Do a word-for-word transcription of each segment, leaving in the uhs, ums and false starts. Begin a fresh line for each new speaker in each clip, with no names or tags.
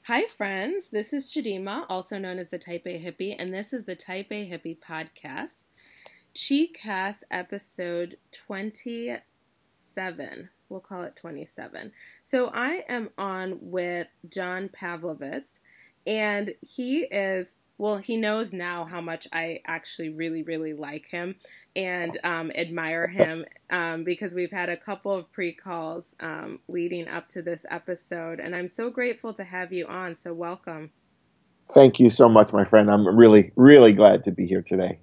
Hi, friends. This is Chidima, also known as the Type A Hippie, and this is the Type A Hippie podcast, Chi-Cast episode twenty-seven. We'll call it twenty-seven. So I am on with John Pavlovitz, and he is, well, he knows now how much I actually really, really like him and um, admire him um, because we've had a couple of pre-calls um, leading up to this episode, and I'm so grateful to have you on, so welcome.
Thank you so much, my friend. I'm really, really glad to be here today.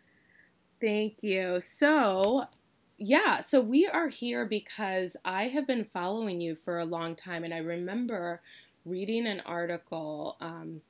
Thank you. So, yeah, so we are here because I have been following you for a long time, and I remember reading an article um,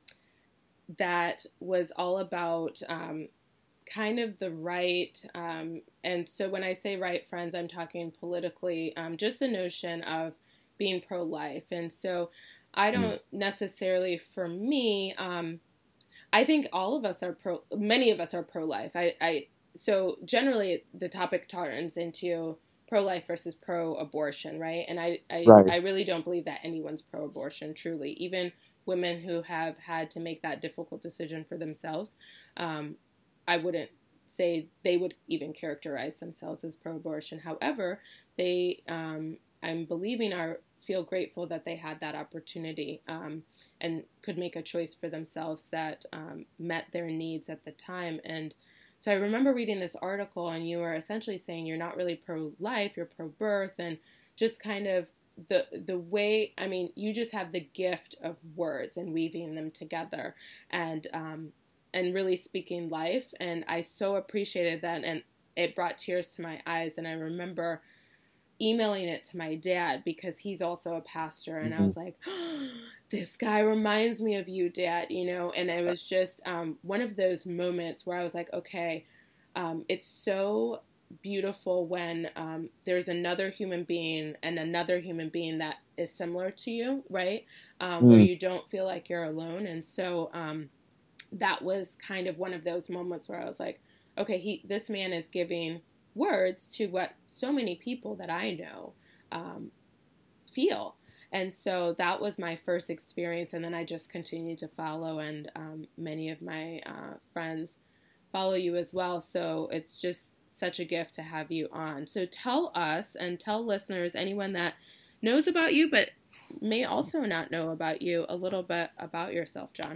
that was all about um, kind of the right. Um, and so when I say right, friends, I'm talking politically, um, just the notion of being pro-life. And so I don't necessarily, for me, um, I think all of us are pro, many of us are pro-life. I, I so generally the topic turns into pro-life versus pro-abortion, right? And I, I,
Right.
I really don't believe that anyone's pro-abortion, truly. Even women who have had to make that difficult decision for themselves, um, I wouldn't say they would even characterize themselves as pro-abortion. However, they, um, I'm believing, are feel grateful that they had that opportunity um, and could make a choice for themselves that um, met their needs at the time. And so I remember reading this article, and you were essentially saying you're not really pro-life, you're pro-birth, and just kind of the the way, I mean, you just have the gift of words and weaving them together, and um, and really speaking life. And I so appreciated that, and it brought tears to my eyes. And I remember emailing it to my dad because he's also a pastor, and I
Mm-hmm.
was like, oh, this guy reminds me of you, Dad, you know. And it was just um, one of those moments where I was like, okay, um, it's so beautiful when um, there's another human being and another human being that is similar to you, right? Um, where
Mm.
you don't feel like you're alone. And so um, that was kind of one of those moments where I was like, okay, he, this man is giving words to what so many people that I know um, feel. And so that was my first experience. And then I just continued to follow, and um, many of my uh, friends follow you as well. So it's just such a gift to have you on. So tell us and tell listeners, anyone that knows about you, but may also not know about you, a little bit about yourself, John.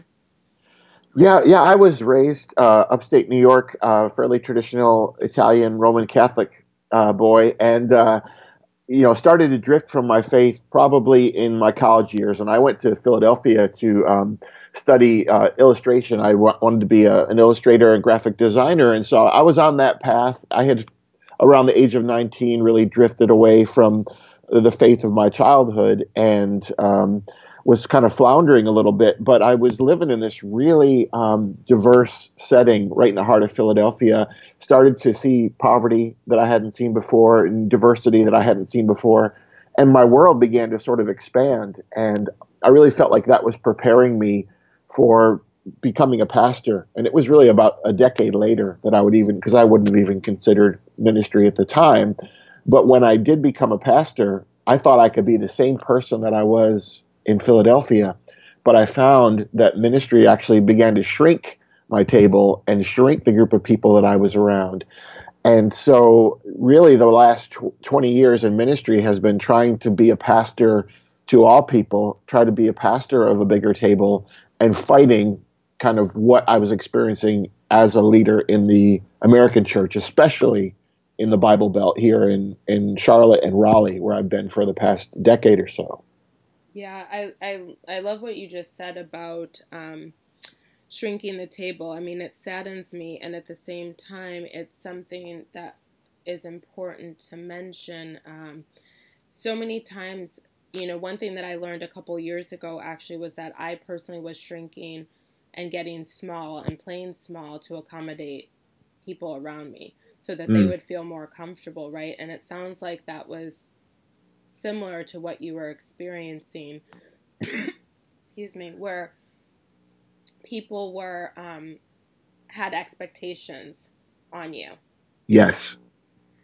Yeah, yeah. I was raised uh, upstate New York, uh, fairly traditional Italian Roman Catholic uh, boy, and uh, you know, started to drift from my faith probably in my college years. And I went to Philadelphia to um, study uh, illustration. I w- wanted to be a, an illustrator and graphic designer, and so I was on that path. I had, around the age of nineteen, really drifted away from the faith of my childhood, and um, was kind of floundering a little bit. But I was living in this really um, diverse setting right in the heart of Philadelphia. Started to see poverty that I hadn't seen before and diversity that I hadn't seen before. And my world began to sort of expand. And I really felt like that was preparing me for becoming a pastor. And it was really about a decade later that I would even, because I wouldn't have even considered ministry at the time. But when I did become a pastor, I thought I could be the same person that I was in Philadelphia. But I found that ministry actually began to shrink my table and shrink the group of people that I was around. And so, really, the last twenty years in ministry has been trying to be a pastor to all people, try to be a pastor of a bigger table, and fighting kind of what I was experiencing as a leader in the American church, especially in the Bible Belt here in, in Charlotte and Raleigh, where I've been for the past decade or so.
Yeah, I, I, I love what you just said about um, shrinking the table. I mean, it saddens me, and at the same time, it's something that is important to mention. Um, so many times, you know, one thing that I learned a couple years ago actually was that I personally was shrinking and getting small and playing small to accommodate people around me so that they
Mm.
would feel more comfortable, right? And it sounds like that was similar to what you were experiencing, excuse me, where people were um, had expectations on you.
Yes.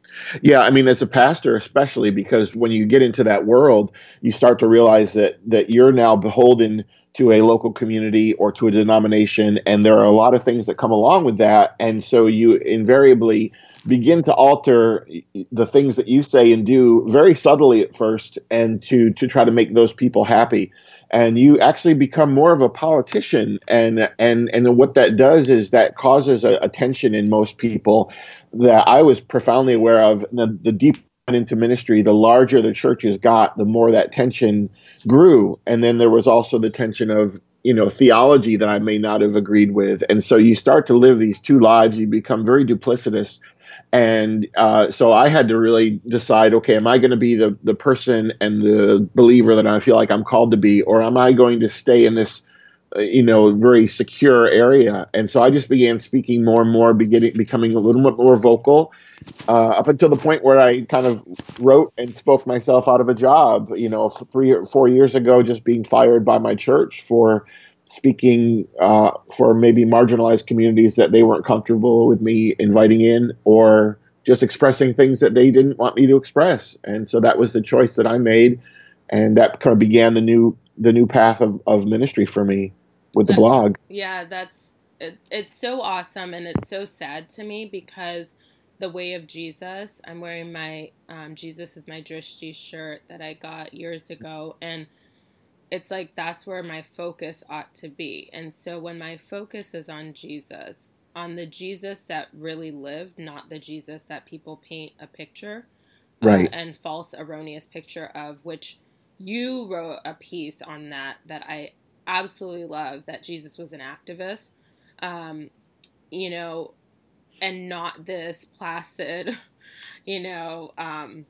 Yeah, I mean, as a pastor, especially because when you get into that world, you start to realize that that you're now beholden to a local community or to a denomination, and there are a lot of things that come along with that, and so you invariably begin to alter the things that you say and do very subtly at first, and to to try to make those people happy. And you actually become more of a politician, and and and what that does is that causes a, a tension in most people that I was profoundly aware of. The, the deeper I went into ministry, the larger the churches got, the more that tension grew. And then there was also the tension of, you know, theology that I may not have agreed with. And so you start to live these two lives, you become very duplicitous. And uh, so I had to really decide, okay, am I going to be the, the person and the believer that I feel like I'm called to be, or am I going to stay in this uh, you know, very secure area? And so I just began speaking more and more, beginning becoming a little bit more vocal, uh, up until the point where I kind of wrote and spoke myself out of a job. You know, three or four years ago, just being fired by my church for speaking uh, for maybe marginalized communities that they weren't comfortable with me inviting in, or just expressing things that they didn't want me to express. And so that was the choice that I made, and that kind of began the new the new path of, of ministry for me with the
That,
blog.
yeah, that's it, it's so awesome, and it's so sad to me because the way of Jesus. I'm wearing my um, Jesus is my Drishti shirt that I got years ago, and it's like that's where my focus ought to be. And so when my focus is on Jesus, on the Jesus that really lived, not the Jesus that people paint a picture uh,
Right.
and false erroneous picture of, which you wrote a piece on that that I absolutely love, that Jesus was an activist, um, you know, and not this placid, you know, um,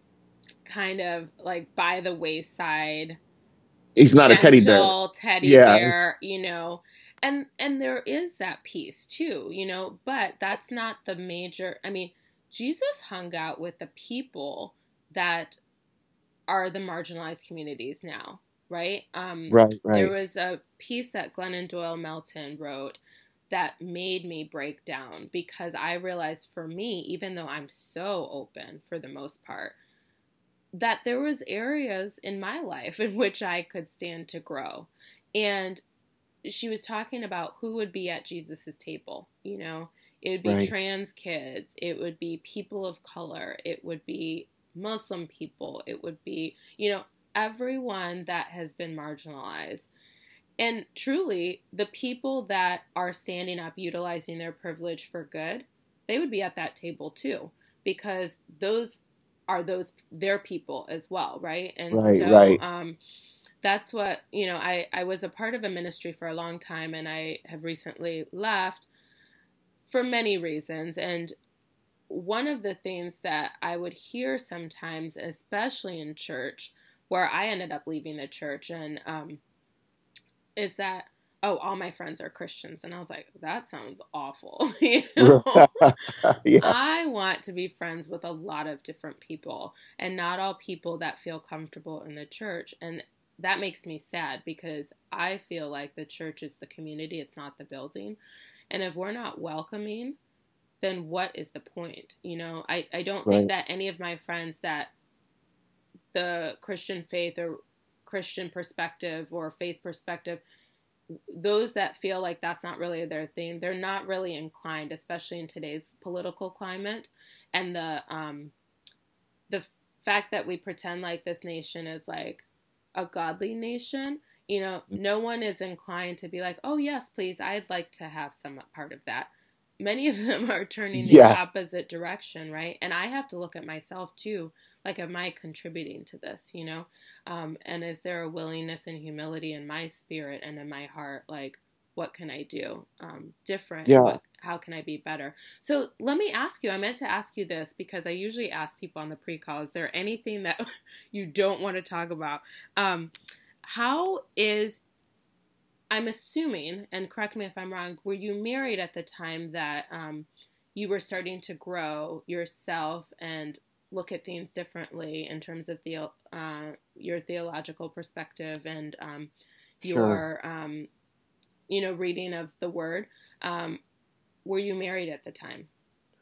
kind of like by the wayside,
He's not a teddy bear.
gentle teddy
Yeah.
bear, you know. And and there is that piece too, you know, but that's not the major. I mean, Jesus hung out with the people that are the marginalized communities now, right? Um,
Right.
there
Right.
was a piece that Glennon Doyle Melton wrote that made me break down because I realized for me, even though I'm so open for the most part, that there was areas in my life in which I could stand to grow. And she was talking about who would be at Jesus's table, you know. It would be
Right.
trans kids, it would be people of color, it would be Muslim people, it would be, you know, everyone that has been marginalized. And truly, the people that are standing up, utilizing their privilege for good, they would be at that table too, because those are those their people as well, right? And
Right.
so
Right.
um, that's what, you know, I, I was a part of a ministry for a long time, and I have recently left for many reasons. And one of the things that I would hear sometimes, especially in church, where I ended up leaving the church, and um, is that, oh, all my friends are Christians. And I was like, that sounds awful. You know?
Yeah.
I want to be friends with a lot of different people, and not all people that feel comfortable in the church. And that makes me sad because I feel like the church is the community, it's not the building. And if we're not welcoming, then what is the point? You know, I, I don't think
Right.
that any of my friends that the Christian faith or Christian perspective or faith perspective, those that feel like that's not really their thing, they're not really inclined, especially in today's political climate. And the um, the fact that we pretend like this nation is like a godly nation, you know, no one is inclined to be like, oh, yes, please, I'd like to have some part of that. Many of them are turning the
Yes.
opposite direction, right? And I have to look at myself too. Like, am I contributing to this, you know? Um, and is there a willingness and humility in my spirit and in my heart? Like, what can I do um, different?
Yeah.
What, how can I be better? So let me ask you, I meant to ask you this because I usually ask people on the pre-call, is there anything that you don't want to talk about? Um, how is, I'm assuming, and correct me if I'm wrong, were you married at the time that um, you were starting to grow yourself and look at things differently in terms of the uh, your theological perspective and um,
Sure.
your um, you know reading of the Word? Um, were you married at the time?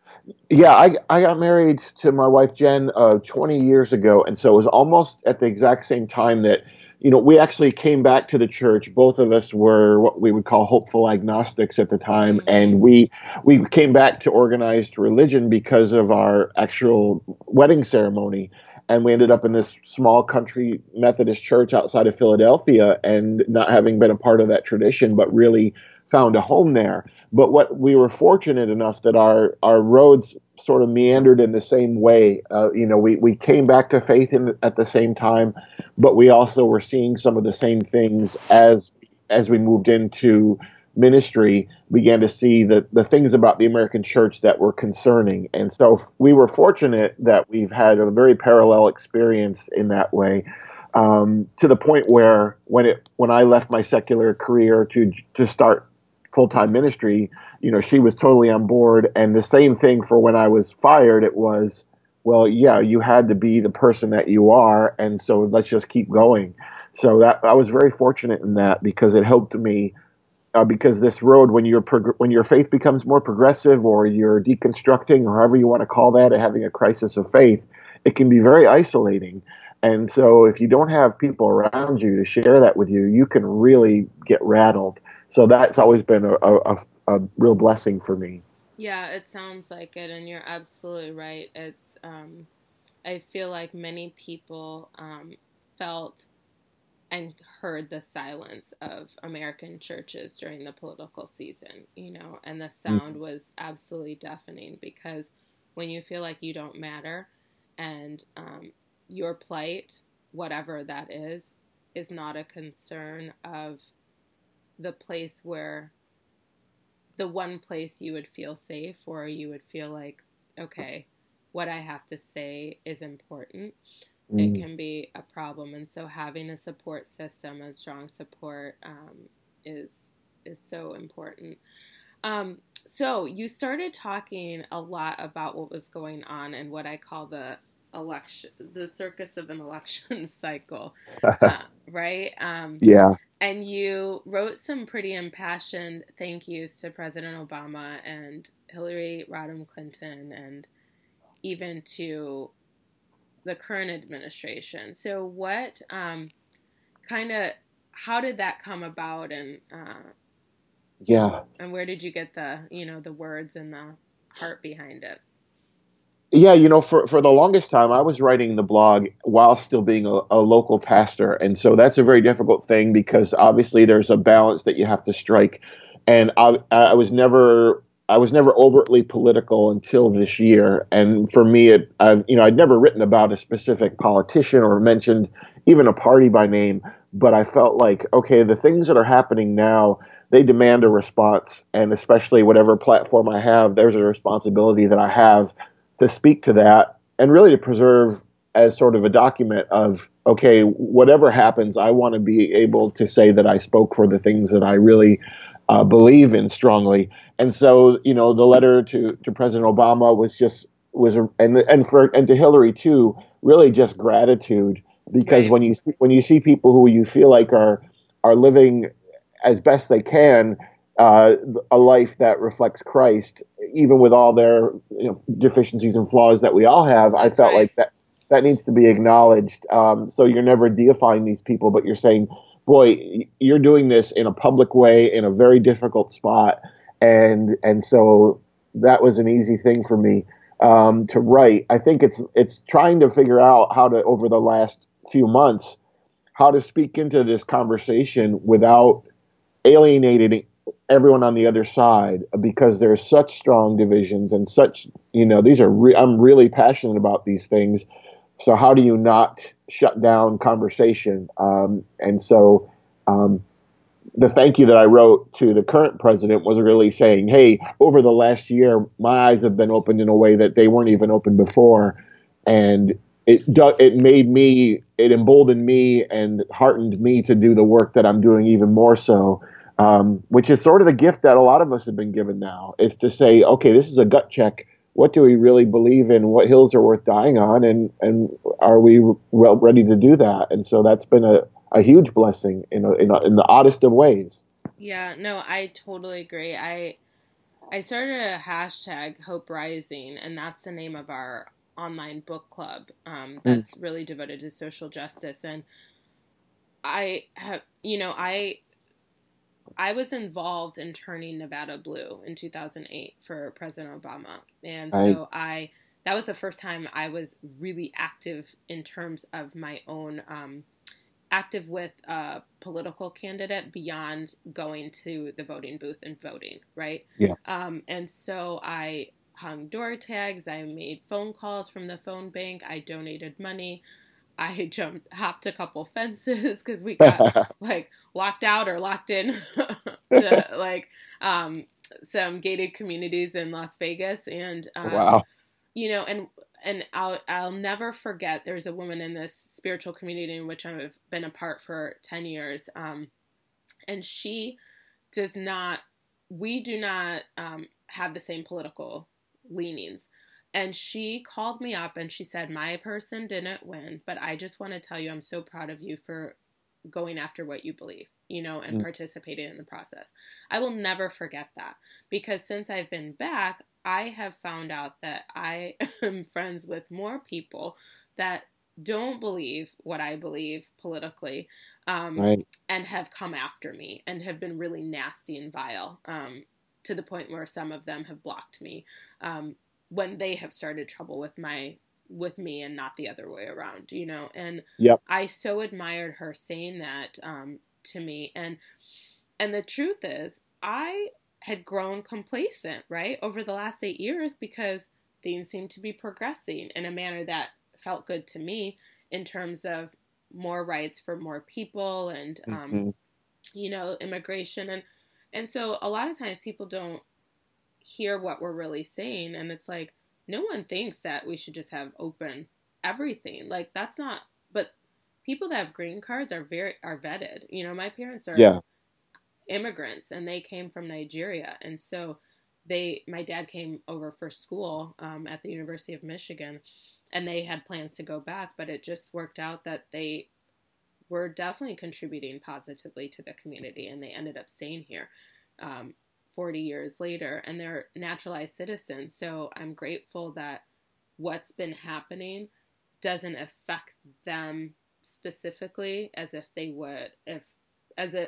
Yeah, I I got married to my wife Jen uh, twenty years ago, and so it was almost at the exact same time that, you know, we actually came back to the church. Both of us were what we would call hopeful agnostics at the time,
Mm-hmm.
and we we came back to organized religion because of our actual wedding ceremony. And we ended up in this small country Methodist church outside of Philadelphia, and not having been a part of that tradition, but really found a home there. But what we were fortunate enough that our our roads sort of meandered in the same way. Uh, you know, we we came back to faith in, at the same time, but we also were seeing some of the same things as as we moved into ministry, began to see the the things about the American church that were concerning. And so we were fortunate that we've had a very parallel experience in that way. Um, to the point where when it when I left my secular career to to start full time ministry, you know, she was totally on board. And the same thing for when I was fired, it was, well, yeah, you had to be the person that you are, and so let's just keep going. So that I was very fortunate in that because it helped me. Uh, because this road, when your prog- when your faith becomes more progressive, or you're deconstructing, or however you want to call that, or having a crisis of faith, it can be very isolating. And so, if you don't have people around you to share that with you, you can really get rattled. So that's always been a, a, a real blessing for me.
Yeah, it sounds like it, and you're absolutely right. It's um, I feel like many people um, felt and heard the silence of American churches during the political season, you know, and the sound was absolutely deafening because when you feel like you don't matter and um, your plight, whatever that is, is not a concern of the place where the one place you would feel safe or you would feel like, okay, what I have to say is important, it
Mm.
can be a problem. And so having a support system and strong support um, is is so important. Um, so you started talking a lot about what was going on and what I call the election, the circus of an election cycle, uh, right? Um,
Yeah.
and you wrote some pretty impassioned thank yous to President Obama and Hillary Rodham Clinton and even to the current administration. So what um, kind of, how did that come about, and uh,
Yeah.
and where did you get the, you know, the words and the heart behind it?
Yeah, you know, for, for the longest time, I was writing the blog while still being a, a local pastor. And so that's a very difficult thing because obviously there's a balance that you have to strike. And I, I was never, I was never overtly political until this year. And for me, it, I've, you know, I'd never written about a specific politician or mentioned even a party by name, but I felt like, okay, the things that are happening now, they demand a response. And especially whatever platform I have, there's a responsibility that I have to speak to that and really to preserve as sort of a document of, okay, whatever happens, I want to be able to say that I spoke for the things that I really uh, believe in strongly. And so, you know, the letter to, to President Obama was just was a, and and for and to Hillary too, really just gratitude, because
Right.
when you see when you see people who you feel like are are living as best they can, uh, a life that reflects Christ, even with all their, you know, deficiencies and flaws that we all have. I
That's
felt
right.
like that that needs to be acknowledged. Um, so you're never deifying these people, but you're saying, "Boy, you're doing this in a public way in a very difficult spot," and and so that was an easy thing for me um, to write. I think it's it's trying to figure out how to, over the last few months, how to speak into this conversation without alienating everyone on the other side, because there's such strong divisions and such, you know, these are re- I'm really passionate about these things. So how do you not shut down conversation? Um, and so um, the thank you that I wrote to the current president was really saying, hey, over the last year, my eyes have been opened in a way that they weren't even open before. And it do, it made me, it emboldened me and heartened me to do the work that I'm doing even more so, um, which is sort of the gift that a lot of us have been given now. Is to say, okay, this is a gut check. What do we really believe in? What hills are worth dying on? And, and are we well ready to do that? And so that's been a, a huge blessing in a, in, a, in the oddest of ways.
Yeah, no, I totally agree. I I started a hashtag Hope Rising, and that's the name of our online book club um,
Mm.
that's really devoted to social justice. And I have, you know, I I was involved in turning Nevada blue in two thousand eight for President Obama. And
I,
so I, that was the first time I was really active in terms of my own, um, active with a political candidate beyond going to the voting booth and voting, right?
yeah.
Um, and so I hung door tags, I made phone calls from the phone bank, I donated money. I jumped, hopped a couple fences because we got like locked out or locked in to like um, some gated communities in Las Vegas, and um,
Wow.
you know, and and I'll I'll never forget. There's a woman in this spiritual community in which I've been a part for ten years, um, and she does not. We do not um, have the same political leanings. And she called me up and she said, my person didn't win, but I just want to tell you I'm so proud of you for going after what you believe, you know, and
Mm.
participating in the process. I will never forget that, because since I've been back, I have found out that I am friends with more people that don't believe what I believe politically, um,
Right.
and have come after me and have been really nasty and vile, um, to the point where some of them have blocked me. Um, when they have started trouble with my with me and not the other way around, you know. And
Yep.
I so admired her saying that um, to me. And and the truth is, I had grown complacent, right, over the last eight years because things seemed to be progressing in a manner that felt good to me in terms of more rights for more people and um,
Mm-hmm.
you know, immigration. And and so a lot of times people don't hear what we're really saying, and it's like, no one thinks that we should just have open everything. Like, that's not, but people that have green cards are very are vetted. You know, my parents are
Yeah.
immigrants and they came from Nigeria, and so they my dad came over for school um, at the University of Michigan, and they had plans to go back, but it just worked out that they were definitely contributing positively to the community, and they ended up staying here um, forty years later, and they're naturalized citizens. So I'm grateful that what's been happening doesn't affect them specifically as if they would, if, as if,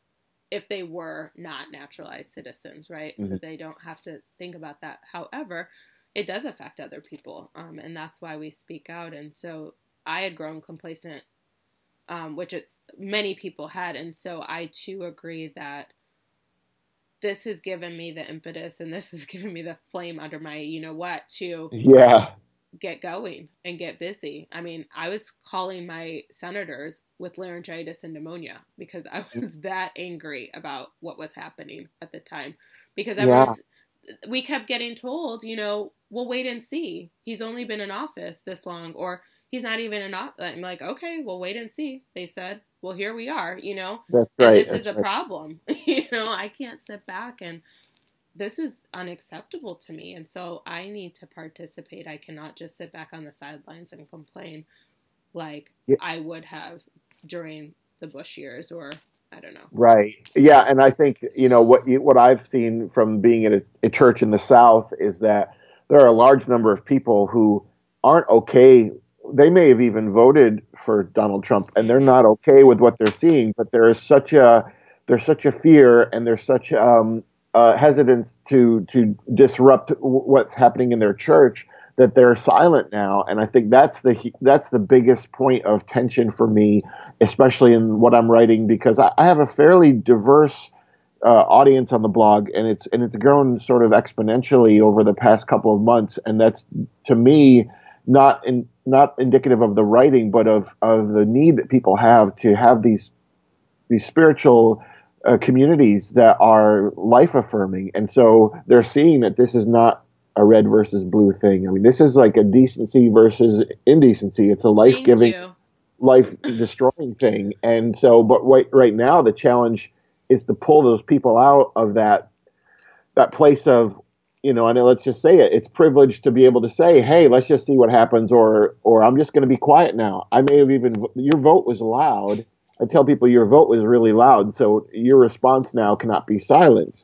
if they were not naturalized citizens, right?
Mm-hmm.
So they don't have to think about that. However, it does affect other people, um, and that's why we speak out. And so I had grown complacent, um, which it, many people had, and so I too agree that this has given me the impetus and this has given me the flame under my, you know what, to
Yeah.
get going and get busy. I mean, I was calling my senators with laryngitis and pneumonia because I was that angry about what was happening at the time. Because everyone's, yeah. we kept getting told, you know, we'll wait and see. He's only been in office this long, or he's not even in office. I'm like, okay, we'll wait and see. They said, well, here we are, you know.
That's right.
And this
That's
is a
right.
problem. You know, I can't sit back, and this is unacceptable to me. And so I need to participate. I cannot just sit back on the sidelines and complain like
Yeah.
I would have during the Bush years, or I don't know.
Right. Yeah. And I think, you know, what you, what I've seen from being in a, a church in the South is that there are a large number of people who aren't okay. They may have even voted for Donald Trump, and they're not okay with what they're seeing. But there is such a there's such a fear, and there's such um, uh, hesitance to to disrupt w- what's happening in their church that they're silent now. And I think that's the that's the biggest point of tension for me, especially in what I'm writing, because I, I have a fairly diverse uh, audience on the blog, and it's and it's grown sort of exponentially over the past couple of months, and that's, to me, not in not indicative of the writing, but of of the need that people have to have these these spiritual uh, communities that are life affirming. And so they're seeing that this is not a red versus blue thing. I mean, this is like a decency versus indecency. It's a life giving, life destroying thing. And so, but right right now the challenge is to pull those people out of that that place of, you know, and let's just say it, it's privileged to be able to say, hey, let's just see what happens, or or I'm just going to be quiet now. I may have even, your vote was loud. I tell people your vote was really loud, so your response now cannot be silenced.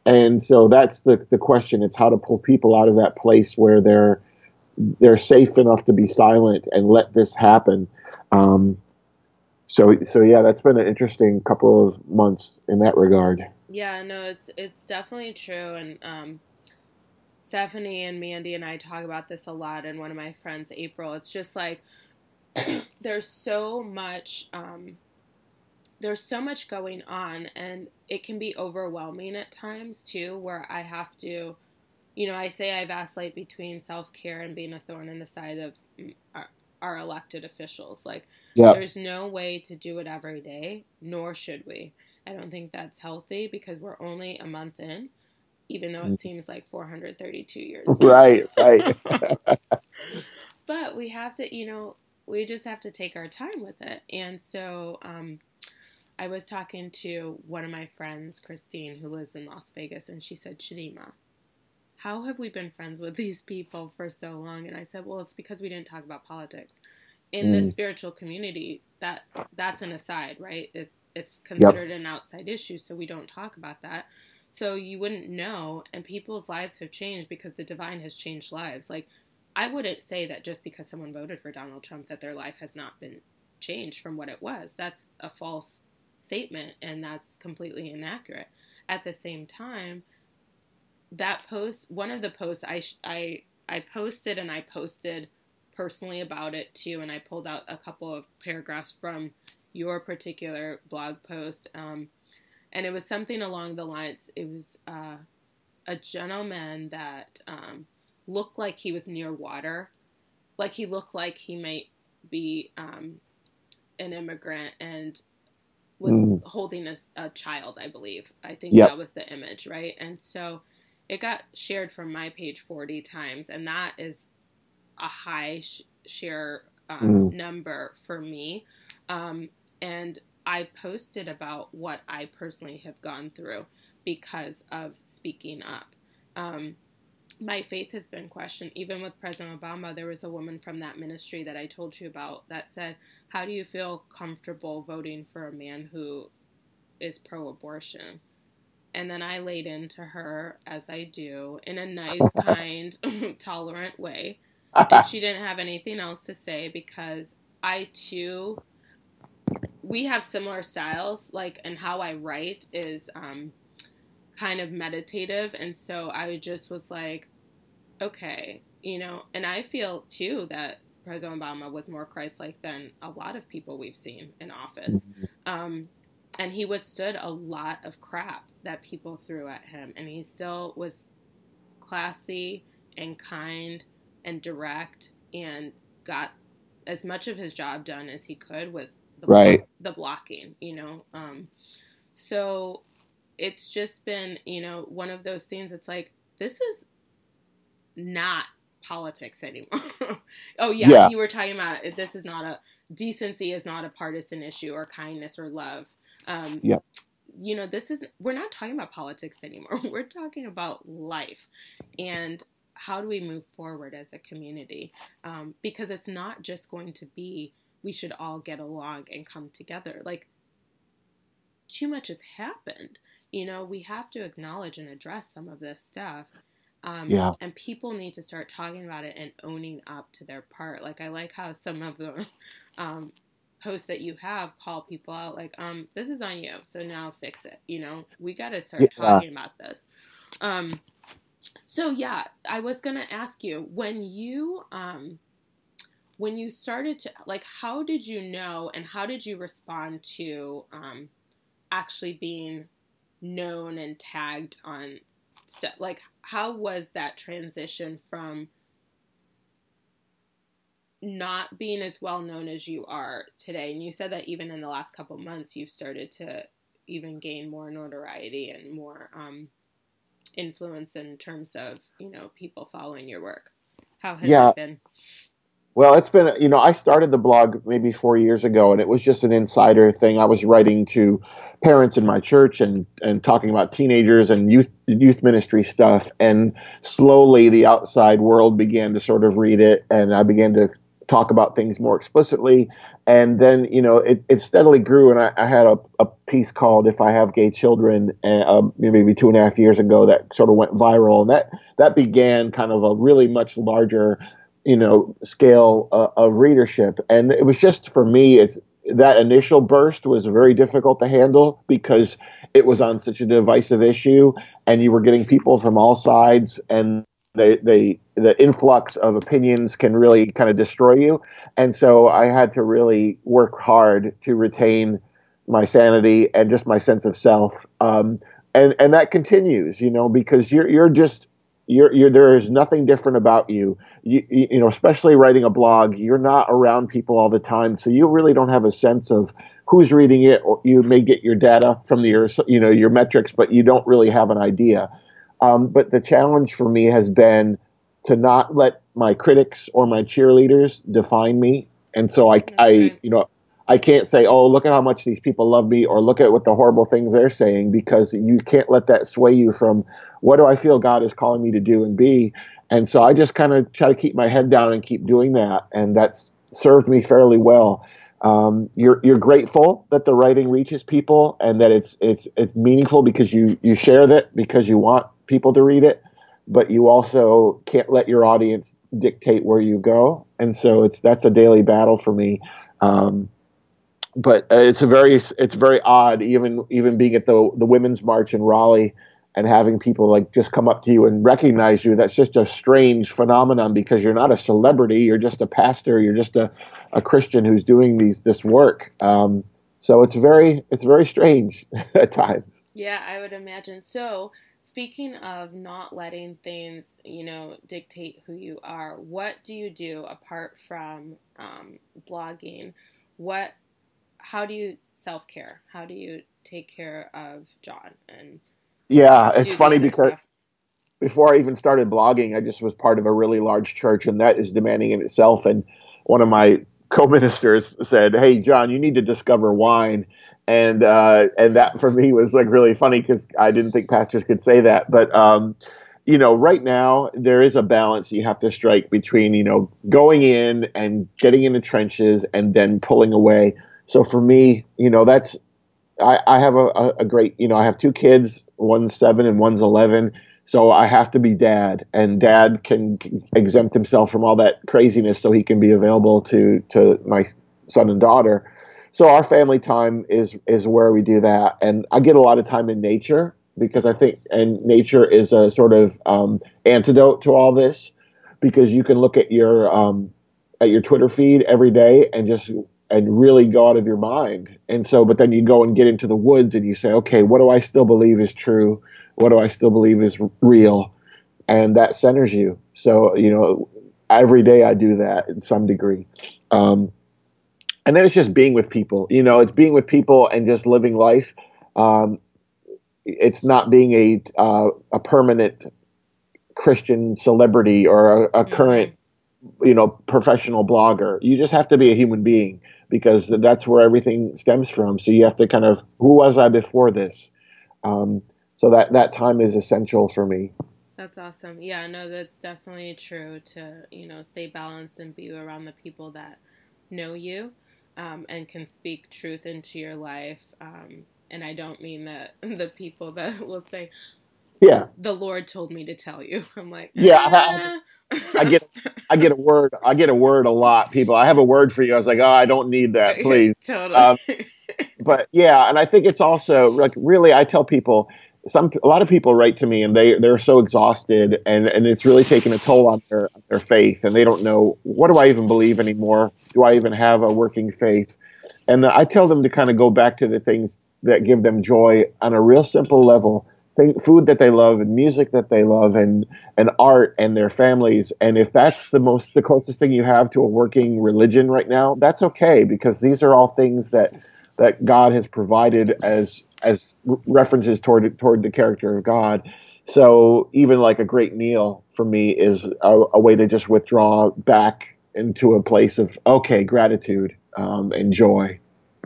And so that's the the question. It's how to pull people out of that place where they're they're safe enough to be silent and let this happen. Um, so so yeah, that's been an interesting couple of months in that regard.
Yeah, no, it's it's definitely true, and um, Stephanie and Mandy and I talk about this a lot, and one of my friends, April. It's just like there's so much. Um, There's so much going on, and it can be overwhelming at times too, where I have to, you know, I say I vacillate between self-care and being a thorn in the side of our, our elected officials. Like, yep. There's no way to do it every day, nor should we. I don't think that's healthy because we're only a month in, even though it seems like four hundred thirty-two years.
Right, right.
But we have to, you know, we just have to take our time with it. And so, um, I was talking to one of my friends, Christine, who lives in Las Vegas, and she said, Shadima, how have we been friends with these people for so long? And I said, well, it's because we didn't talk about politics. In mm. the spiritual community, that that's an aside, right? It, it's considered yep. an outside issue, so we don't talk about that. So you wouldn't know, and people's lives have changed because the divine has changed lives. Like, I wouldn't say that just because someone voted for Donald Trump that their life has not been changed from what it was. That's a false statement, and that's completely inaccurate. At the same time, that post, one of the posts I I I posted, and I posted personally about it too, and I pulled out a couple of paragraphs from your particular blog post, um, and it was something along the lines. It was uh, a gentleman that um, looked like he was near water, like he looked like he might be um, an immigrant, and was mm. holding a, a child, I believe. I think yep. that was the image, right? And so it got shared from my page forty times, and that is a high sh- share um, mm. number for me. Um, and I posted about what I personally have gone through because of speaking up. Um, my faith has been questioned. Even with President Obama, there was a woman from that ministry that I told you about that said, how do you feel comfortable voting for a man who is pro-abortion? And then I laid into her, as I do, in a nice, kind, tolerant way. And she didn't have anything else to say because I, too, we have similar styles, like, and how I write is um, kind of meditative. And so I just was like, okay, you know, and I feel, too, that President Obama was more Christ-like than a lot of people we've seen in office. Mm-hmm. Um, and he withstood a lot of crap that people threw at him. And he still was classy and kind and direct and got as much of his job done as he could with the, right. blo- the blocking, you know. Um, so it's just been, you know, one of those things. It's like, this is not politics anymore. Oh, yes, yeah. You were talking about this is not a, decency is not a partisan issue, or kindness or love. Um, yeah. You know, this is, we're not talking about politics anymore. We're talking about life. And how do we move forward as a community? Um, because it's not just going to be, we should all get along and come together. Like, too much has happened. You know, we have to acknowledge and address some of this stuff. Um, yeah. And people need to start talking about it and owning up to their part. Like, I like how some of the um, posts that you have call people out, like, um, this is on you, so now fix it. You know, we got to start yeah. talking about this. Um, so, yeah, I was going to ask you, when you, um, when you started to, like, how did you know and how did you respond to um, actually being known and tagged on stuff? Like, how was that transition from not being as well known as you are today? And you said that even in the last couple months, you've started to even gain more notoriety and more um, influence in terms of, you know, people following your work. How has yeah. it been?
Well, it's been, you know, I started the blog maybe four years ago, and it was just an insider thing. I was writing to parents in my church and, and talking about teenagers and youth youth ministry stuff. And slowly the outside world began to sort of read it, and I began to talk about things more explicitly. And then, you know, it, it steadily grew. And I, I had a, a piece called If I Have Gay Children, uh, maybe two and a half years ago, that sort of went viral. And that, that began kind of a really much larger, you know, scale uh, of readership. And it was just, for me, it's, that initial burst was very difficult to handle because it was on such a divisive issue, and you were getting people from all sides, and they, they, the influx of opinions can really kind of destroy you. And so I had to really work hard to retain my sanity and just my sense of self. Um, and, and that continues, you know, because you're, you're just, you're, you're, there is nothing different about you. You, you know, especially writing a blog, you're not around people all the time. So you really don't have a sense of who's reading it, or you may get your data from your, you know, your metrics, but you don't really have an idea. Um, but the challenge for me has been to not let my critics or my cheerleaders define me. And so I, I,
right.
you know, I can't say, oh, look at how much these people love me, or look at what the horrible things they're saying, because you can't let that sway you from what do I feel God is calling me to do and be. And so I just kind of try to keep my head down and keep doing that. And that's served me fairly well. Um, you're, you're grateful that the writing reaches people and that it's, it's, it's meaningful because you, you share that because you want people to read it, but you also can't let your audience dictate where you go. And so it's, that's a daily battle for me. Um, but uh, it's a very, it's very odd, even, even being at the, the Women's March in Raleigh and having people like just come up to you and recognize you. That's just a strange phenomenon because you're not a celebrity. You're just a pastor. You're just a, a Christian who's doing these, this work. Um, so it's very, it's very strange at times.
Yeah, I would imagine. So speaking of not letting things, you know, dictate who you are, what do you do apart from um, blogging? What, how do you self-care? How do you take care of John and
Yeah, it's
do the
funny
other
because
stuff?
before I even started blogging, I just was part of a really large church, and that is demanding in itself. And one of my co-ministers said, "Hey, John, you need to discover wine." And uh, and that for me was like really funny because I didn't think pastors could say that. But um, you know, right now there is a balance you have to strike between, you know, going in and getting in the trenches and then pulling away. So for me, you know, that's I, I have a, a great, you know, I have two kids, one's seven and one's eleven. So I have to be dad, and dad can exempt himself from all that craziness so he can be available to, to my son and daughter. So our family time is, is where we do that. And I get a lot of time in nature because I think, and nature is a sort of um, antidote to all this, because you can look at your, um, at your Twitter feed every day and just and really go out of your mind. And so, but then you go and get into the woods and you say, okay, what do I still believe is true? What do I still believe is real? And that centers you. So, you know, every day I do that in some degree. Um, and then it's just being with people, you know, it's being with people and just living life. Um, it's not being a, uh, a permanent Christian celebrity or a, a current, mm-hmm. you know, professional blogger. You just have to be a human being, because that's where everything stems from. So you have to kind of, who was I before this? Um, so that, that time is essential for me.
That's awesome. Yeah, no, that's definitely true to, you know, stay balanced and be around the people that know you um, and can speak truth into your life. Um, and I don't mean that the people that will say,
yeah,
the Lord told me to tell you. I'm like, eh.
yeah, I, I get, I get a word, I get a word a lot. People, I have a word for you. I was like, oh, I don't need that, please.
Totally.
Um, but yeah, and I think it's also like, really, I tell people, some a lot of people write to me and they they're so exhausted, and and it's really taken a toll on their their faith, and they don't know, what do I even believe anymore? Do I even have a working faith? And I tell them to kind of go back to the things that give them joy on a real simple level. Think, food that they love, and music that they love, and and art, and their families. And if that's the most the closest thing you have to a working religion right now, that's okay, because these are all things that that God has provided as as references toward toward the character of God. So even like a great meal for me is a, a way to just withdraw back into a place of, okay, gratitude um, and joy.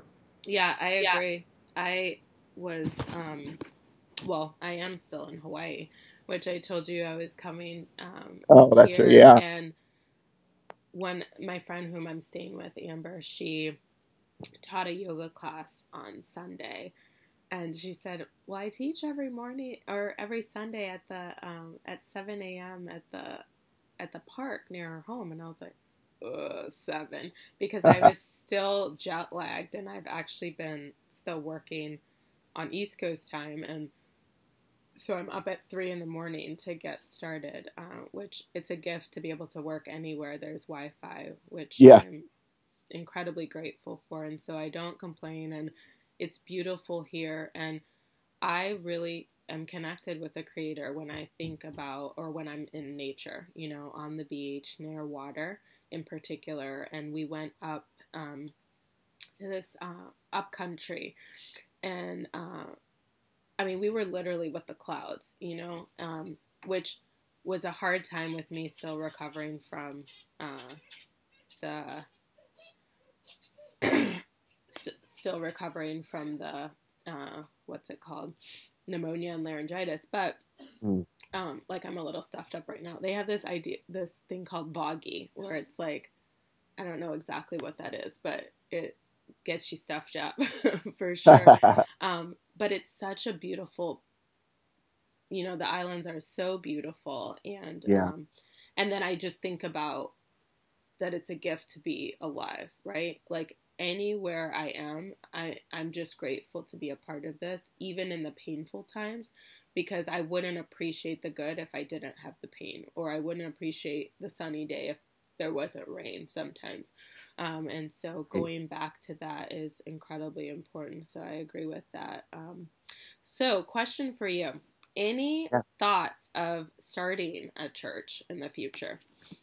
Yeah, I agree. Yeah. I was, um, well, I am still in Hawaii, which I told you I was coming um,
oh, that's
here,
right. Yeah.
And when my friend whom I'm staying with, Amber, she taught a yoga class on Sunday, and she said, "Well, I teach every morning or every Sunday at the um, at seven a.m. at the at the park near her home," and I was like, "Ugh, seven," because I was still jet lagged, and I've actually been still working on East Coast time, and so I'm up at three in the morning to get started, uh, which it's a gift to be able to work anywhere there's Wi-Fi, which
Yes.
I'm incredibly grateful for. And so I don't complain, and it's beautiful here. And I really am connected with the Creator when I think about, or when I'm in nature, you know, on the beach, near water in particular. And we went up um, to this uh, up country, and uh, I mean, we were literally with the clouds, you know, um, which was a hard time with me still recovering from uh, the, s- still recovering from the, uh, what's it called, pneumonia and laryngitis. But,
Mm.
um, like, I'm a little stuffed up right now. They have this idea, this thing called Boggy, where it's like, I don't know exactly what that is, but it gets you stuffed up for sure. Um, but it's such a beautiful, you know, the islands are so beautiful. And,
Yeah.
um, and then I just think about that it's a gift to be alive, right? Like anywhere I am, I, I'm just grateful to be a part of this, even in the painful times, because I wouldn't appreciate the good if I didn't have the pain, or I wouldn't appreciate the sunny day if there wasn't rain sometimes. Um, and so going back to that is incredibly important. So I agree with that. Um, so question for you. Any
Yes.
thoughts of starting a church in the future?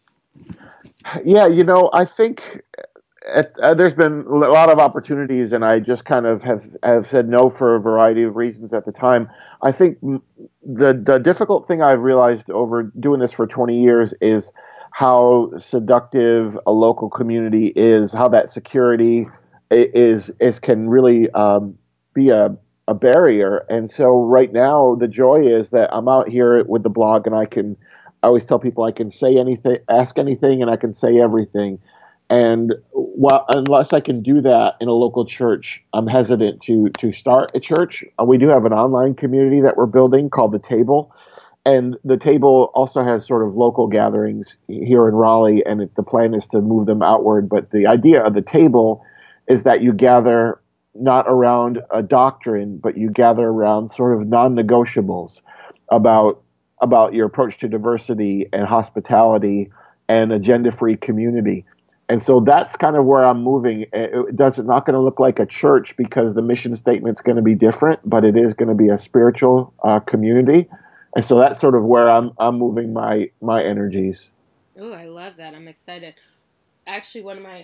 Yeah, you know, I think at, uh, there's been a lot of opportunities, and I just kind of have, have said no for a variety of reasons at the time. I think the the difficult thing I've realized over doing this for twenty years is how seductive a local community is, how that security is is can really um, be a a barrier. And so right now, the joy is that I'm out here with the blog, and I can. I always tell people I can say anything, ask anything, and I can say everything. And while, unless I can do that in a local church, I'm hesitant to to start a church. Uh, We do have an online community that we're building called The Table, and The Table also has sort of local gatherings here in Raleigh, and it, the plan is to move them outward. But the idea of The Table is that you gather not around a doctrine, but you gather around sort of non-negotiables about about your approach to diversity and hospitality and agenda-free community. And so that's kind of where I'm moving. It does not going to look like a church because the mission statement's going to be different, but it is going to be a spiritual uh, community. And so that's sort of where I'm I'm moving my my energies.
Oh, I love that. I'm excited. Actually, one of my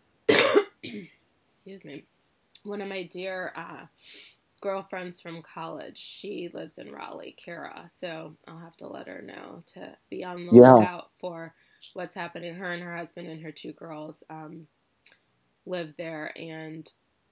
excuse me, one of my dear uh, girlfriends from college, she lives in Raleigh, Kara. So I'll have to let her know to be on the
Yeah.
lookout for what's happening. Her and her husband and her two girls um, live there, and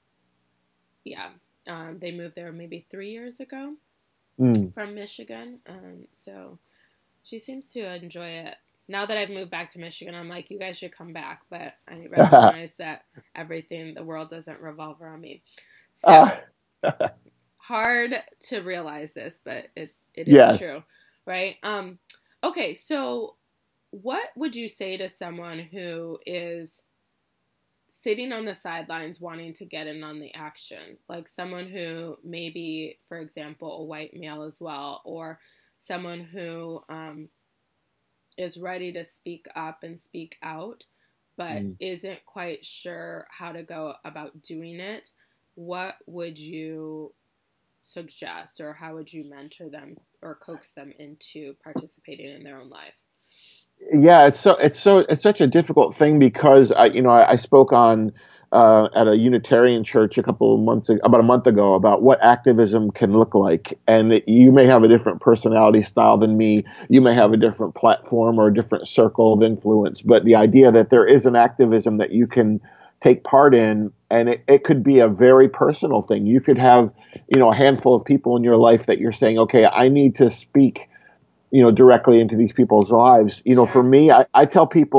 yeah, um, they moved there maybe three years ago
Mm.
from Michigan. Um, so she seems to enjoy it. Now that I've moved back to Michigan, I'm like, you guys should come back. But I recognize that everything, the world doesn't revolve around me. So
Uh,
hard to realize this, but it it is
yes.
true, right? Um, okay, so what would you say to someone who is sitting on the sidelines wanting to get in on the action? Like someone who maybe, for example, a white male as well, or someone who um, is ready to speak up and speak out, but
Mm.
isn't quite sure how to go about doing it. What would you suggest, or how would you mentor them or coax them into participating in their own life?
Yeah, it's so it's so it's such a difficult thing because I you know I, I spoke on uh, at a Unitarian church a couple of months ag- about a month ago about what activism can look like, and it, you may have a different personality style than me, you may have a different platform or a different circle of influence, but the idea that there is an activism that you can take part in, and it, it could be a very personal thing. You could have you know a handful of people in your life that you're saying, okay, I need to speak you know, directly into these people's lives. You know, for
Sure.
me, I, I tell people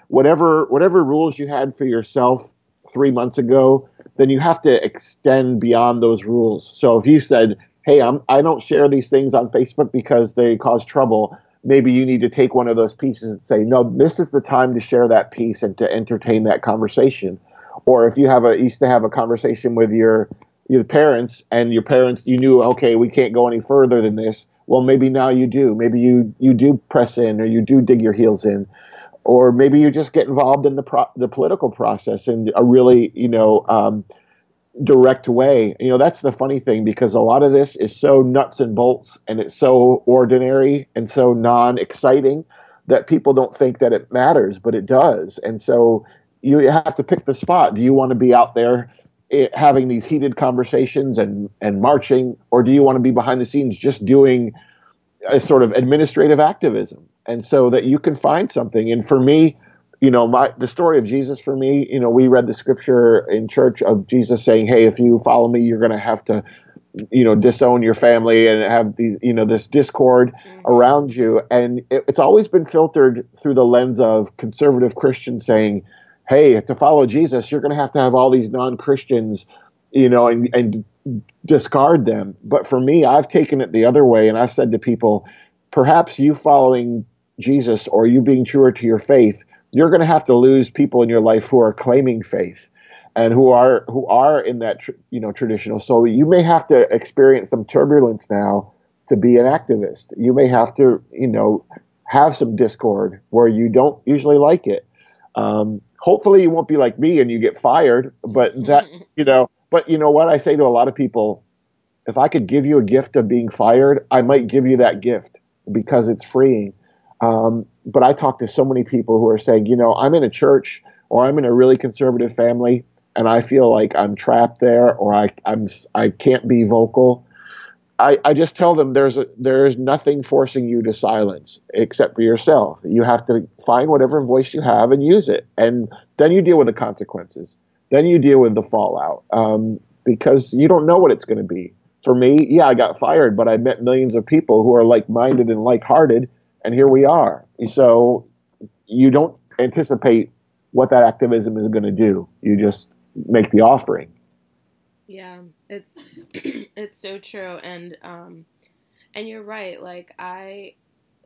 whatever whatever rules you had for yourself three months ago, then you have to extend beyond those rules. So if you said, hey, I'm, I don't share these things on Facebook because they cause trouble, maybe you need to take one of those pieces and say, no, this is the time to share that piece and to entertain that conversation. Or if you have a used to have a conversation with your your parents, and your parents, you knew, okay, we can't go any further than this. Well, maybe now you do. Maybe you you do press in, or you do dig your heels in, or maybe you just get involved in the pro- the political process in a really, you know, um, direct way. You know, that's the funny thing, because a lot of this is so nuts and bolts, and it's so ordinary and so non-exciting that people don't think that it matters, but it does. And so you have to pick the spot. Do you want to be out there eh, having these heated conversations and and marching, or do you want to be behind the scenes just doing a sort of administrative activism, and so that you can find something? And for me, you know, my the story of Jesus for me, you know, we read the scripture in church of Jesus saying, hey, if you follow me, you're going to have to, you know, disown your family and have these, you know, this discord mm-hmm. around you. And it, it's always been filtered through the lens of conservative Christians saying, hey, to follow Jesus, you're going to have to have all these non-Christians, you know, and, and discard them. But for me, I've taken it the other way, and I've said to people, perhaps you following Jesus or you being truer to your faith, you're going to have to lose people in your life who are claiming faith and who are who are in that tr- you know traditional. So you may have to experience some turbulence now to be an activist. You may have to, you know, have some discord where you don't usually like it. Um, hopefully, you won't be like me and you get fired. But that, you know, but you know what I say to a lot of people: if I could give you a gift of being fired, I might give you that gift because it's freeing. Um, but I talk to so many people who are saying, you know, I'm in a church or I'm in a really conservative family, and I feel like I'm trapped there, or I, I'm I can't be vocal. I, I just tell them there's a, there is nothing forcing you to silence except for yourself. You have to find whatever voice you have and use it, and then you deal with the consequences. Then you deal with the fallout, um, because you don't know what it's going to be. For me, yeah, I got fired, but I met millions of people who are like-minded and like-hearted, and here we are. So you don't anticipate what that activism is going to do. You just make the offering.
Yeah, it's it's so true, and um, and you're right. Like I,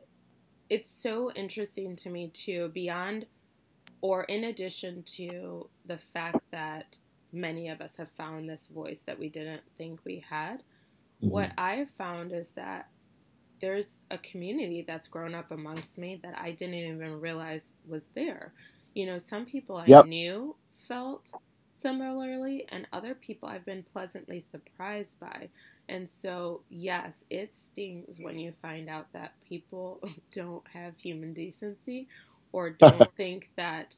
it's so interesting to me too. Beyond, or in addition to the fact that many of us have found this voice that we didn't think we had, mm-hmm. what I've found is that there's a community that's grown up amongst me that I didn't even realize was there. You know, some people I yep. knew felt similarly, and other people I've been pleasantly surprised by. And so, yes, it stings when you find out that people don't have human decency or don't think that,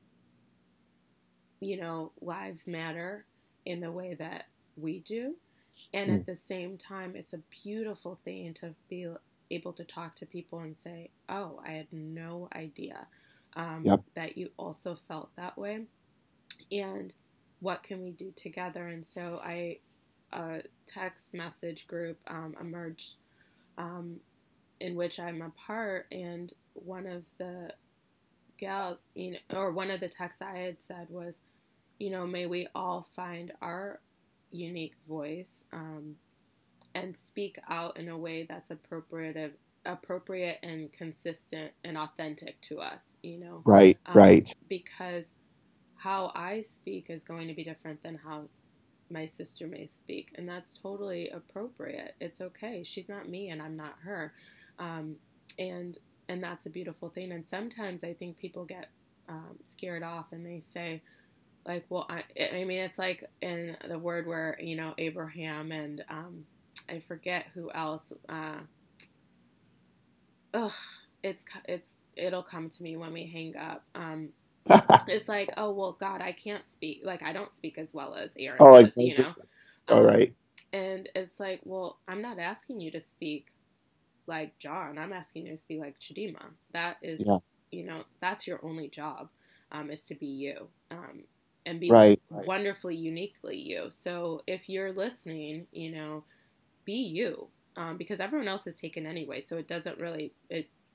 you know, lives matter in the way that we do. And at the same time, it's a beautiful thing to be able to talk to people and say, oh, I had no idea um, yep. that you also felt that way. And what can we do together? And so I, a text message group um, emerged um, in which I'm a part. And one of the gals, you know, or one of the texts I had said was, you know, may we all find our unique voice um, and speak out in a way that's appropriate, appropriate and consistent and authentic to us, you know?
Right, um, right.
Because how I speak is going to be different than how my sister may speak, and that's totally appropriate. It's okay. She's not me and I'm not her. Um, and and that's a beautiful thing. And sometimes I think people get um, scared off and they say, like, well, I, I mean, it's like in the word where, you know, Abraham and um, I forget who else. Uh, ugh, it's it's it'll come to me when we hang up. Um, it's like, oh well, God, I can't speak. Like, I don't speak as well as Aaron oh, does, you know.
Just, all um, right.
And it's like, well, I'm not asking you to speak like John. I'm asking you to speak like Chidima. That is, yeah. you know, that's your only job, um, is to be you. Um, and be
right, right.
wonderfully, uniquely you. So if you're listening, you know, be you, um, because everyone else is taken anyway. So it doesn't really, it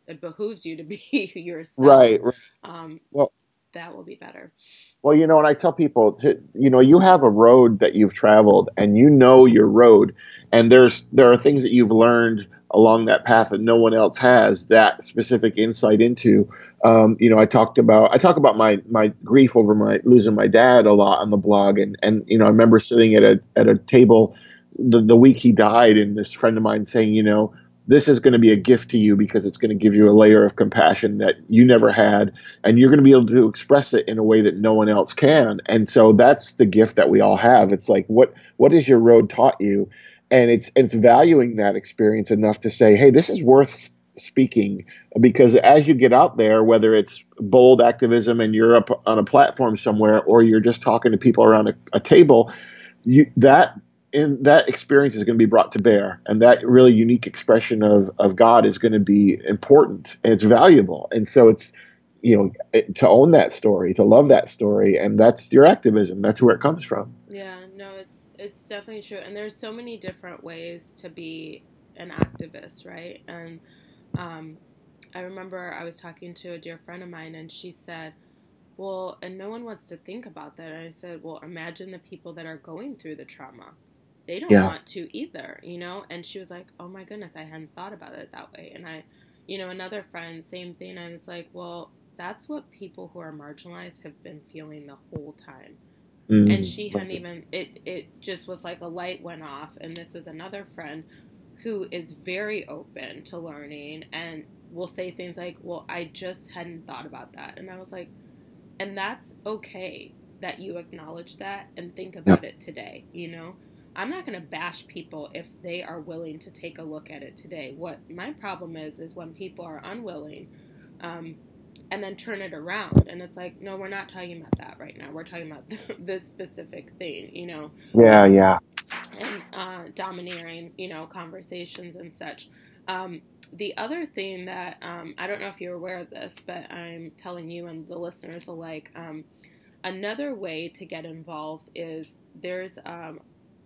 it behooves you to be yourself.
Right. right.
Um,
Well,
that will be better.
Well, you know, and I tell people to, you know, you have a road that you've traveled and you know your road, and there's there are things that you've learned along that path that no one else has that specific insight into. Um, you know, I talked about I talk about my my grief over my losing my dad a lot on the blog, and and you know, I remember sitting at a at a table the the week he died, and this friend of mine saying, you know, this is going to be a gift to you because it's going to give you a layer of compassion that you never had, and you're going to be able to express it in a way that no one else can. And so that's the gift that we all have. It's like, what what has your road taught you? And it's it's valuing that experience enough to say, hey, this is worth speaking, because as you get out there, whether it's bold activism and you're up on a platform somewhere, or you're just talking to people around a, a table, you that in that experience is going to be brought to bear, and that really unique expression of of God is going to be important, and it's valuable. And so it's, you know, it, to own that story, to love that story, and that's your activism. That's where it comes from.
Yeah, no, it's it's definitely true, and there's so many different ways to be an activist, right? And um, I remember I was talking to a dear friend of mine, and she said, well, and no one wants to think about that. And I said, well, imagine the people that are going through the trauma. They don't
Yeah.
want to either, you know? And she was like, oh my goodness, I hadn't thought about it that way. And I, you know, another friend, same thing. I was like, well, that's what people who are marginalized have been feeling the whole time. Mm. And she hadn't even, it, it just was like a light went off. And this was another friend who is very open to learning and will say things like, well, I just hadn't thought about that. And I was like, and that's okay that you acknowledge that and think about yep. it today, you know? I'm not going to bash people if they are willing to take a look at it today. What my problem is, is when people are unwilling um, and then turn it around. And it's like, no, we're not talking about that right now. We're talking about this specific thing, you know?
Yeah, yeah.
And uh, domineering, you know, conversations and such. Um, the other thing that, um, I don't know if you're aware of this, but I'm telling you and the listeners alike, um, another way to get involved is there's um,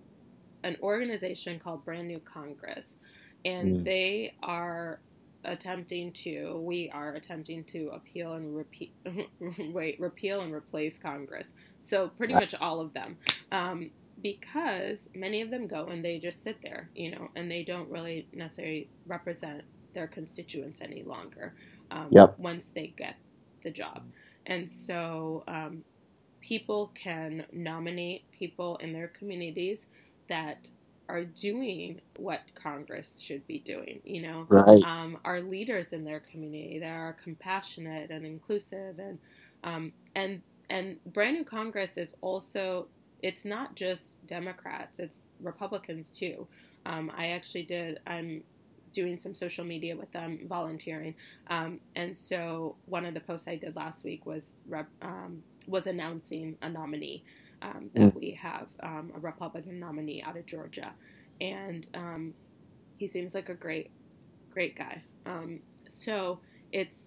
an organization called Brand New Congress, and mm. they are attempting to, we are attempting to appeal and repeat, wait, repeal and replace Congress. So pretty much all of them, um, because many of them go and they just sit there, you know, and they don't really necessarily represent their constituents any longer um,
yep.
once they get the job. And so um, people can nominate people in their communities that are doing what Congress should be doing, you know,
right.
um, are leaders in their community that are compassionate and inclusive, and um, and and Brand New Congress is also, it's not just Democrats, it's Republicans too. Um, I actually did, I'm doing some social media with them, volunteering, um, and so one of the posts I did last week was rep, um, was announcing a nominee. Um, that mm. we have um, a Republican nominee out of Georgia, and um, he seems like a great, great guy. Um, so it's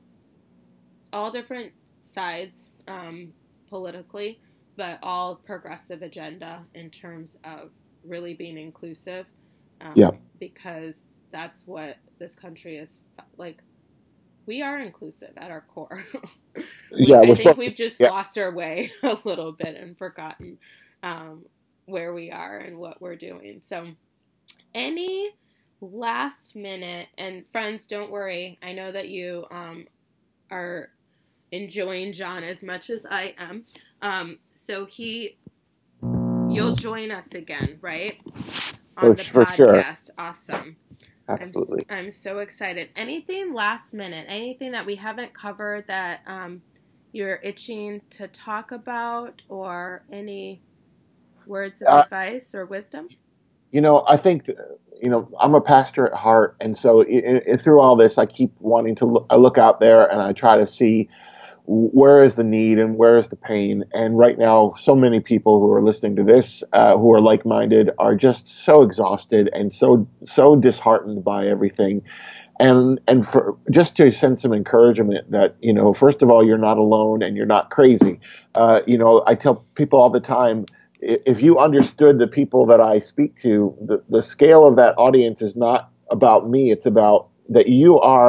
all different sides um, politically, but all progressive agenda in terms of really being inclusive. Um,
yeah.
Because that's what this country is like. We are inclusive at our core. we,
yeah,
I think we've just
yeah.
lost our way a little bit and forgotten um, where we are and what we're doing. So any last minute, and friends, don't worry. I know that you um, are enjoying John as much as I am. Um, so he, you'll join us again, right? On
for,
the
for
podcast.
Sure.
Awesome.
Absolutely.
I'm, I'm so excited. Anything last minute, anything that we haven't covered that um, you're itching to talk about, or any words of uh, advice or wisdom?
You know, I think, you know, I'm a pastor at heart. And so it, it, through all this, I keep wanting to look, I look out there and I try to see where is the need and where is the pain. And right now, so many people who are listening to this, uh, who are like-minded, are just so exhausted and so so disheartened by everything. And and for just to send some encouragement that, you know, first of all, you're not alone and you're not crazy. Uh, you know, I tell people all the time, if you understood the people that I speak to, the, the scale of that audience is not about me. It's about that you are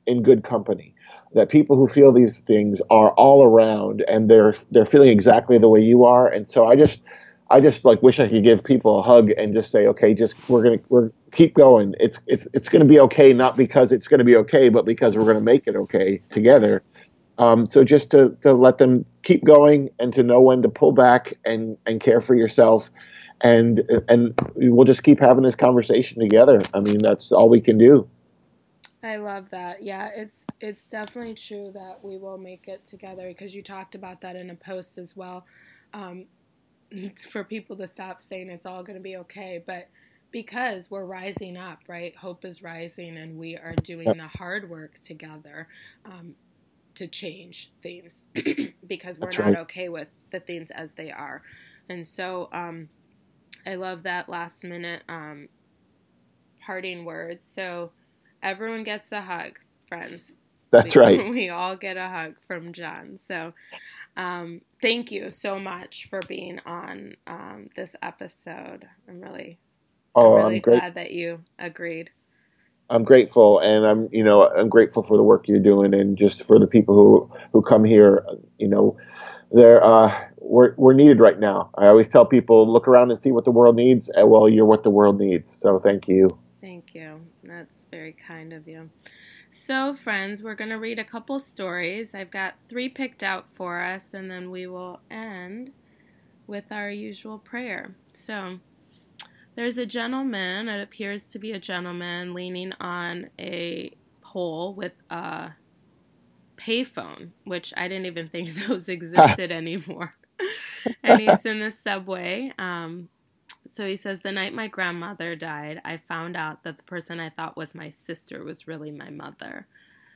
in good company. That people who feel these things are all around, and they're they're feeling exactly the way you are. And so I just I just like wish I could give people a hug and just say, okay, just we're gonna we're keep going. It's it's it's gonna be okay, not because it's gonna be okay, but because we're gonna make it okay together. Um, so just to to let them keep going and to know when to pull back and and care for yourself, and and we'll just keep having this conversation together. I mean, that's all we can do.
I love that. Yeah, it's it's definitely true that we will make it together, because you talked about that in a post as well. Um, it's for people to stop saying it's all going to be okay, but because we're rising up, right? Hope is rising, and we are doing
Yep.
the hard work together um, to change things because we're
That's
not
right.
okay with the things as they are. And so um, I love that last minute um, parting words. So everyone gets a hug, friends.
That's
We,
right.
we all get a hug from John. So um, thank you so much for being on um, this episode. I'm really, I'm
Oh, I'm
really
great.
glad that you agreed.
I'm grateful, and I'm, you know, I'm grateful for the work you're doing, and just for the people who who come here. You know, they're uh, we're we're needed right now. I always tell people, look around and see what the world needs. And well, you're what the world needs. So thank you.
Thank you. That's very kind of you. So, friends, we're going to read a couple stories. I've got three picked out for us, and then we will end with our usual prayer. So, there's a gentleman, it appears to be a gentleman, leaning on a pole with a payphone, which I didn't even think those existed anymore. And he's in the subway. Um, so he says, the night my grandmother died, I found out that the person I thought was my sister was really my mother.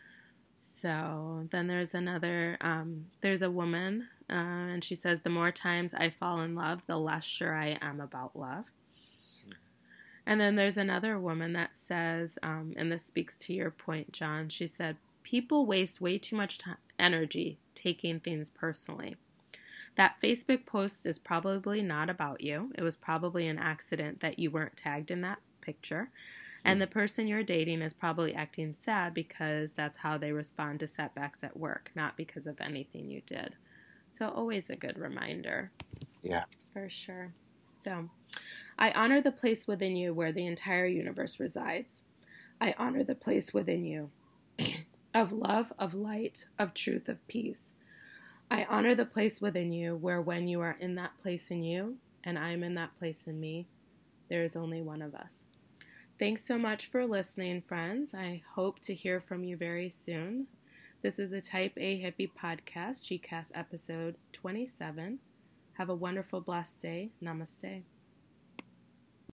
So then there's another, um, there's a woman, uh, and she says, the more times I fall in love, the less sure I am about love. And then there's another woman that says, um, and this speaks to your point, John, she said, people waste way too much time, energy taking things personally. That Facebook post is probably not about you. It was probably an accident that you weren't tagged in that picture. And the person you're dating is probably acting sad because that's how they respond to setbacks at work, not because of anything you did. So always a good reminder.
Yeah.
For sure. So, I honor the place within you where the entire universe resides. I honor the place within you of love, of light, of truth, of peace. I honor the place within you where when you are in that place in you and I am in that place in me, there is only one of us. Thanks so much for listening, friends. I hope to hear from you very soon. This is the Type A Hippie Podcast, G C A S episode twenty-seven. Have a wonderful, blessed day. Namaste.